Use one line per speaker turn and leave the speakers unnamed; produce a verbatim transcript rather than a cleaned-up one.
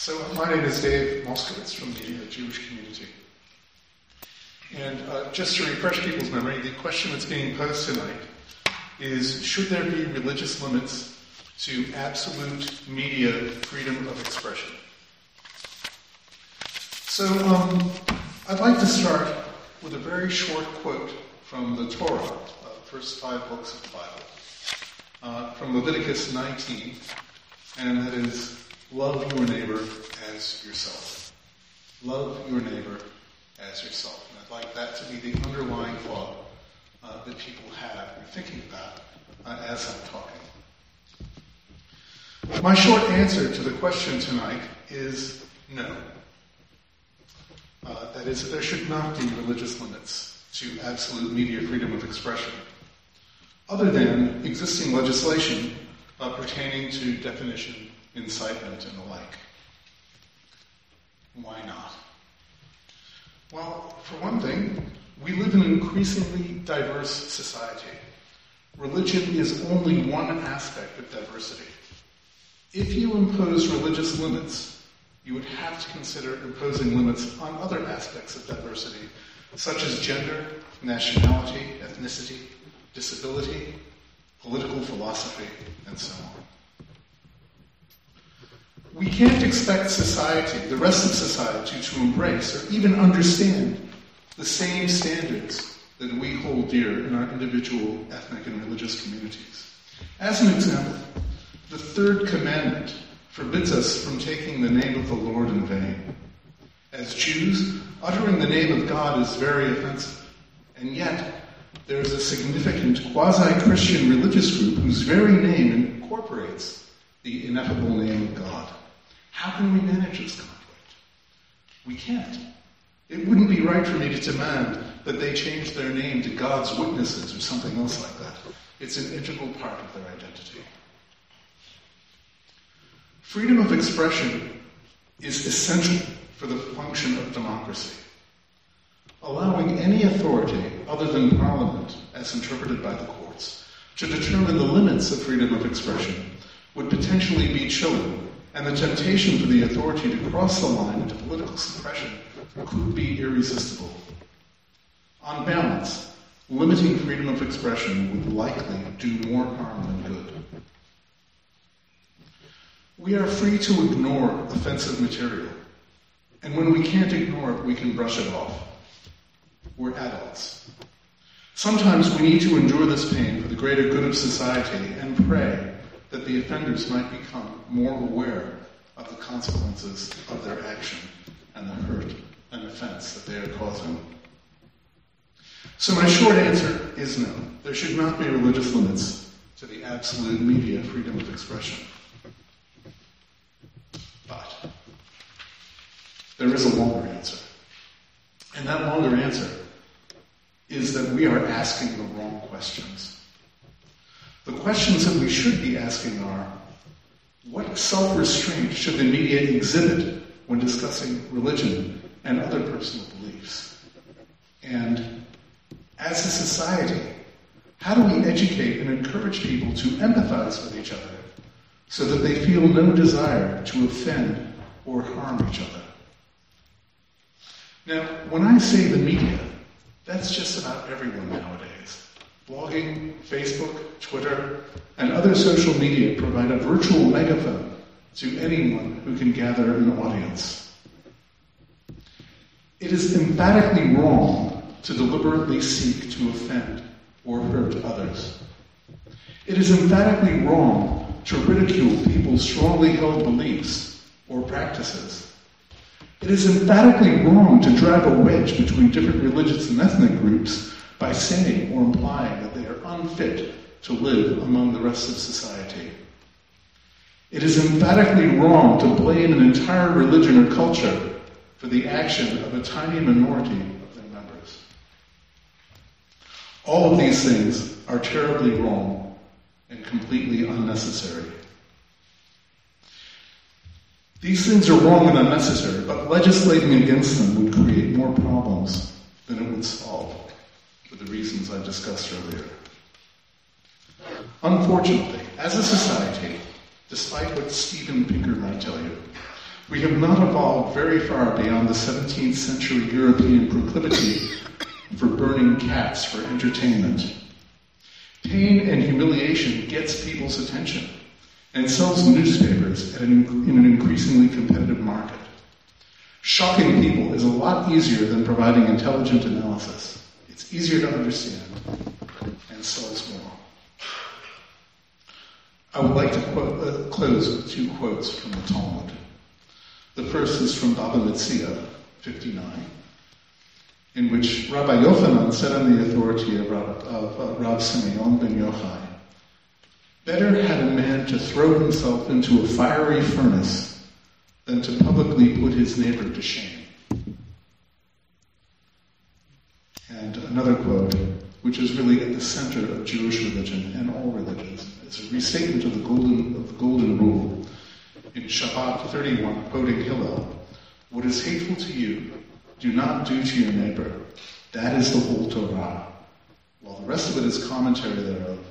So my name is Dave Moskowitz from the Jewish Community. And uh, just to refresh people's memory, the question that's being posed tonight is, should there be religious limits to absolute media freedom of expression? So um, I'd like to start with a very short quote from the Torah, uh, the first five books of the Bible, uh, from Leviticus nineteen, and that is, love your neighbor as yourself. Love your neighbor as yourself. And I'd like that to be the underlying thought uh, that people have or thinking about uh, as I'm talking. My short answer to the question tonight is no. Uh, that is, there should not be religious limits to absolute media freedom of expression, other than existing legislation uh, pertaining to definition, incitement, and the like. Why not? Well, for one thing, we live in an increasingly diverse society. Religion is only one aspect of diversity. If you impose religious limits, you would have to consider imposing limits on other aspects of diversity, such as gender, nationality, ethnicity, disability, political philosophy, and so on. We can't expect society, the rest of society, to embrace or even understand the same standards that we hold dear in our individual ethnic and religious communities. As an example, the third commandment forbids us from taking the name of the Lord in vain. As Jews, uttering the name of God is very offensive, and yet there is a significant quasi-Christian religious group whose very name incorporates the ineffable name of God. How can we manage this conflict? We can't. It wouldn't be right for me to demand that they change their name to God's Witnesses or something else like that. It's an integral part of their identity. Freedom of expression is essential for the function of democracy. Allowing any authority other than Parliament, as interpreted by the courts, to determine the limits of freedom of expression would potentially be chilling, and the temptation for the authority to cross the line into political suppression could be irresistible. On balance, limiting freedom of expression would likely do more harm than good. We are free to ignore offensive material, and when we can't ignore it, we can brush it off. We're adults. Sometimes we need to endure this pain for the greater good of society and pray that the offenders might become more aware of the consequences of their action and the hurt and offense that they are causing. So my short answer is no. There should not be religious limits to the absolute media freedom of expression. But there is a longer answer. And that longer answer is that we are asking the wrong questions. The questions that we should be asking are, what self-restraint should the media exhibit when discussing religion and other personal beliefs? And as a society, how do we educate and encourage people to empathize with each other so that they feel no desire to offend or harm each other? Now, when I say the media, that's just about everyone nowadays. Blogging, Facebook, Twitter, and other social media provide a virtual megaphone to anyone who can gather an audience. It is emphatically wrong to deliberately seek to offend or hurt others. It is emphatically wrong to ridicule people's strongly held beliefs or practices. It is emphatically wrong to drive a wedge between different religious and ethnic groups by saying or implying that they are unfit to live among the rest of society. It is emphatically wrong to blame an entire religion or culture for the action of a tiny minority of their members. All of these things are terribly wrong and completely unnecessary. These things are wrong and unnecessary, but legislating against them would create more problems than it would solve, for the reasons I discussed earlier. Unfortunately, as a society, despite what Steven Pinker might tell you, We have not evolved very far beyond the seventeenth century European proclivity for burning cats for entertainment. Pain and humiliation gets people's attention and sells newspapers at an, in an increasingly competitive market. Shocking people is a lot easier than providing intelligent analysis. It's easier to understand and sells more. I would like to quote, uh, close with two quotes from the Talmud. The first is from Baba Metzia, fifty-nine, in which Rabbi Yochanan said on the authority of Rav, of, uh, Rav Simeon ben Yochai, "Better had a man to throw himself into a fiery furnace than to publicly put his neighbor to shame." And another quote, which is really at the center of Jewish religion and all religions. It's a restatement of the golden, of the golden rule. In Shabbat thirty-one, quoting Hillel, "What is hateful to you, do not do to your neighbor. That is the whole Torah." While the rest of it is commentary thereof,